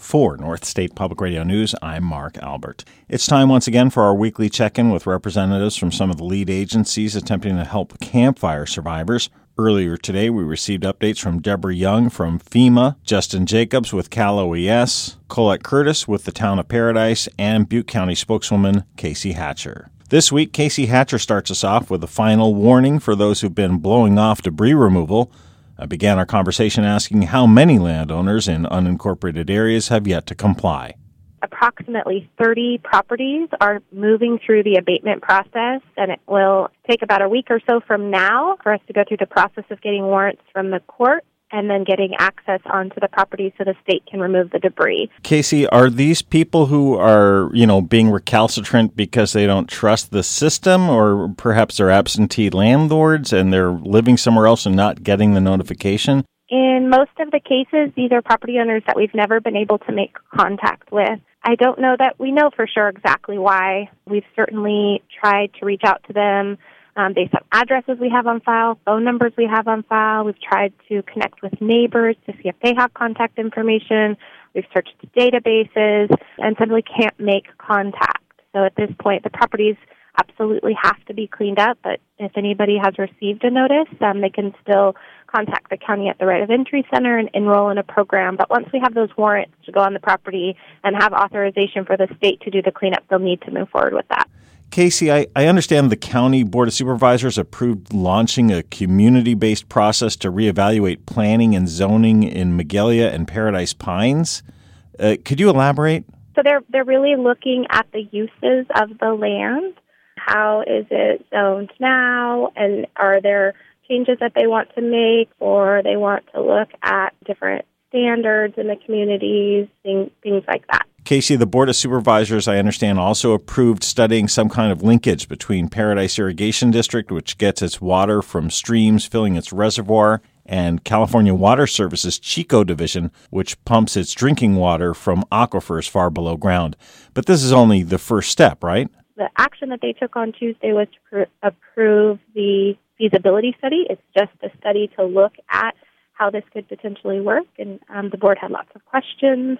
For North State Public Radio News, I'm Mark Albert. It's time once again for our weekly check-in with representatives from some of the lead agencies attempting to help campfire survivors. Earlier today, we received updates from Deborah Young from FEMA, Justin Jacobs with Cal OES, Colette Curtis with the Town of Paradise, and Butte County spokeswoman Casey Hatcher. This week, Casey Hatcher starts us off with a final warning for those who've been blowing off debris removal. I began our conversation asking how many landowners in unincorporated areas have yet to comply. Approximately 30 properties are moving through the abatement process, and it will take about a week or so from now for us to go through the process of getting warrants from the court and then getting access onto the property so the state can remove the debris. Casey, are these people who are, being recalcitrant because they don't trust the system, or perhaps they're absentee landlords and they're living somewhere else and not getting the notification? In most of the cases, these are property owners that we've never been able to make contact with. I don't know that we know for sure exactly why. We've certainly tried to reach out to them based on addresses we have on file, phone numbers we have on file. We've tried to connect with neighbors to see if they have contact information. We've searched databases and simply can't make contact. So at this point, the properties absolutely have to be cleaned up, but if anybody has received a notice, they can still contact the county at the Right of Entry Center and enroll in a program. But once we have those warrants to go on the property and have authorization for the state to do the cleanup, they'll need to move forward with that. Casey, I understand the County Board of Supervisors approved launching a community-based process to reevaluate planning and zoning in Magalia and Paradise Pines. Could you elaborate? So they're really looking at the uses of the land. How is it zoned now, and are there changes that they want to make, or they want to look at different standards in the communities, things like that. Casey, the Board of Supervisors, I understand, also approved studying some kind of linkage between Paradise Irrigation District, which gets its water from streams filling its reservoir, and California Water Services Chico Division, which pumps its drinking water from aquifers far below ground. But this is only the first step, right? The action that they took on Tuesday was to approve the feasibility study. It's just a study to look at how this could potentially work, and the board had lots of questions,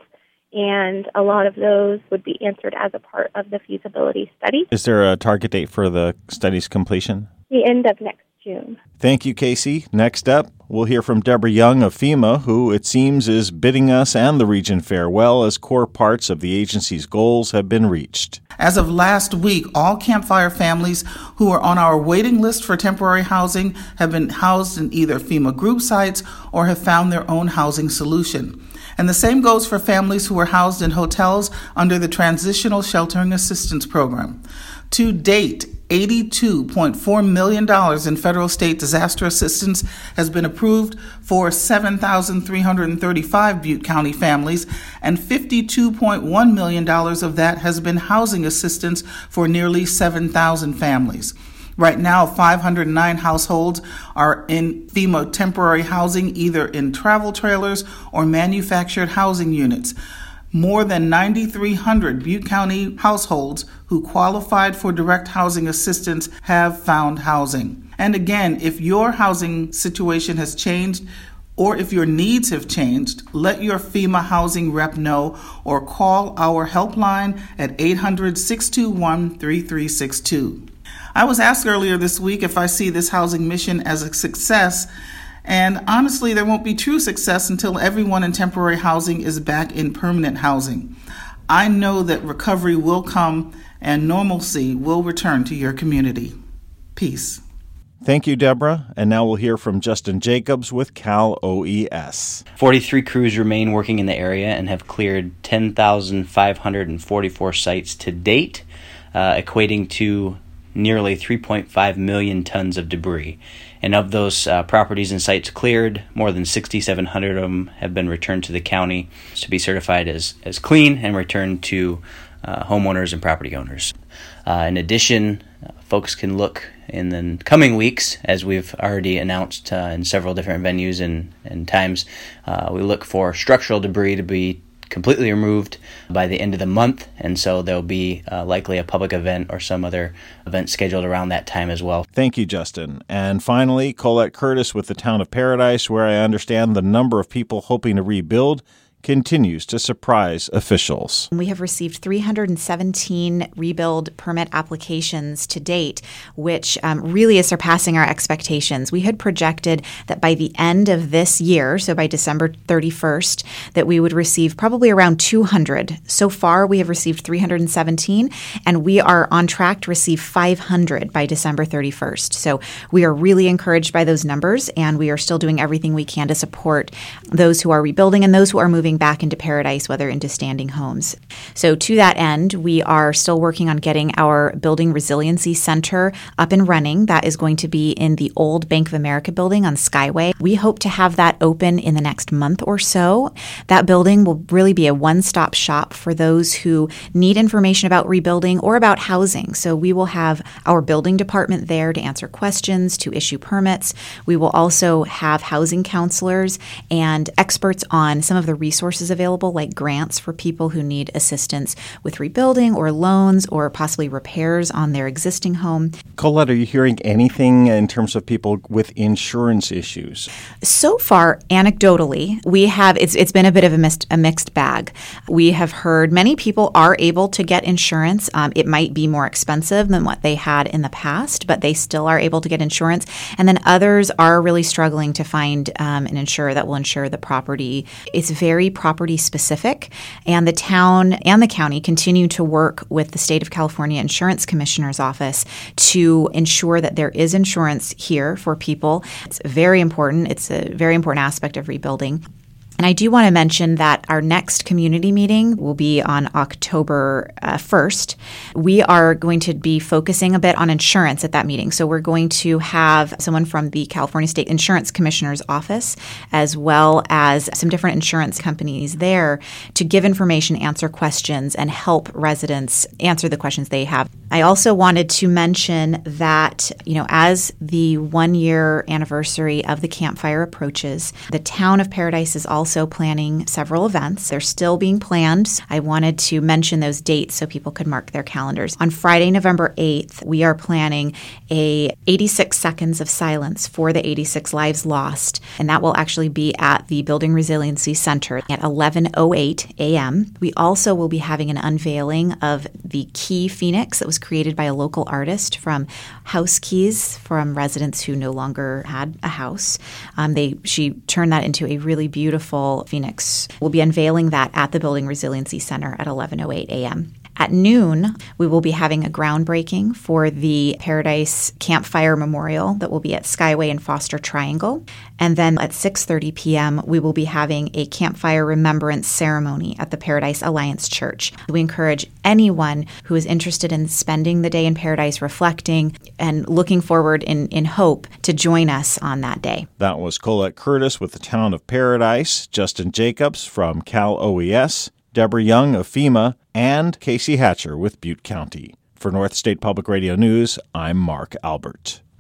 and a lot of those would be answered as a part of the feasibility study. Is there a target date for the study's completion? The end of next June. Thank you, Casey. Next up, we'll hear from Deborah Young of FEMA, who it seems is bidding us and the region farewell as core parts of the agency's goals have been reached. As of last week, all campfire families who are on our waiting list for temporary housing have been housed in either FEMA group sites or have found their own housing solution. And the same goes for families who are housed in hotels under the Transitional Sheltering Assistance Program. To date, $82.4 million in federal state disaster assistance has been approved for 7,335 Butte County families, and $52.1 million of that has been housing assistance for nearly 7,000 families. Right now, 509 households are in FEMA temporary housing, either in travel trailers or manufactured housing units. More than 9,300 Butte County households who qualified for direct housing assistance have found housing. And again, if your housing situation has changed or if your needs have changed, let your FEMA housing rep know or call our helpline at 800-621-3362. I was asked earlier this week if I see this housing mission as a success. And honestly, there won't be true success until everyone in temporary housing is back in permanent housing. I know that recovery will come and normalcy will return to your community. Peace. Thank you, Deborah. And now we'll hear from Justin Jacobs with Cal OES. 43 crews remain working in the area and have cleared 10,544 sites to date, equating to nearly 3.5 million tons of debris. And of those properties and sites cleared, more than 6,700 of them have been returned to the county to be certified as clean and returned to homeowners and property owners. In addition, folks can look in the coming weeks, as we've already announced in several different venues and times, we look for structural debris to be completely removed by the end of the month, and so there'll be likely a public event or some other event scheduled around that time as well. Thank you, Justin. And finally, Colette Curtis with the Town of Paradise, where I understand the number of people hoping to rebuild continues to surprise officials. We have received 317 rebuild permit applications to date, which really is surpassing our expectations. We had projected that by the end of this year, so by December 31st, that we would receive probably around 200. So far, we have received 317, and we are on track to receive 500 by December 31st. So we are really encouraged by those numbers, and we are still doing everything we can to support those who are rebuilding and those who are moving back into Paradise, whether into standing homes. So to that end, we are still working on getting our Building Resiliency Center up and running. That is going to be in the old Bank of America building on Skyway. We hope to have that open in the next month or so. That building will really be a one-stop shop for those who need information about rebuilding or about housing. So we will have our building department there to answer questions, to issue permits. We will also have housing counselors and experts on some of the resources available, like grants for people who need assistance with rebuilding or loans or possibly repairs on their existing home. Colette, are you hearing anything in terms of people with insurance issues? So far, anecdotally, it's been a bit of a mixed bag. We have heard many people are able to get insurance. It might be more expensive than what they had in the past, but they still are able to get insurance. And then others are really struggling to find an insurer that will insure the property. It's very property specific, and the town and the county continue to work with the State of California Insurance Commissioner's Office to ensure that there is insurance here for people. It's very important. It's a very important aspect of rebuilding. And I do want to mention that our next community meeting will be on October 1st. We are going to be focusing a bit on insurance at that meeting. So we're going to have someone from the California State Insurance Commissioner's Office, as well as some different insurance companies there to give information, answer questions, and help residents answer the questions they have. I also wanted to mention that, as the 1-year anniversary of the campfire approaches, the town of Paradise is also planning several events. They're still being planned. I wanted to mention those dates so people could mark their calendars. On Friday, November 8th, we are planning a 86 seconds of silence for the 86 lives lost, and that will actually be at the Building Resiliency Center at 11:08 a.m. We also will be having an unveiling of the key phoenix that was created by a local artist from house keys from residents who no longer had a house. She turned that into a really beautiful phoenix. We'll be unveiling that at the Building Resiliency Center at 11:08 a.m. At noon, we will be having a groundbreaking for the Paradise Campfire Memorial that will be at Skyway and Foster Triangle. And then at 6:30 p.m., we will be having a campfire remembrance ceremony at the Paradise Alliance Church. We encourage anyone who is interested in spending the day in Paradise reflecting and looking forward in hope to join us on that day. That was Colette Curtis with the Town of Paradise, Justin Jacobs from Cal OES, Deborah Young of FEMA, and Casey Hatcher with Butte County. For North State Public Radio News, I'm Mark Albert.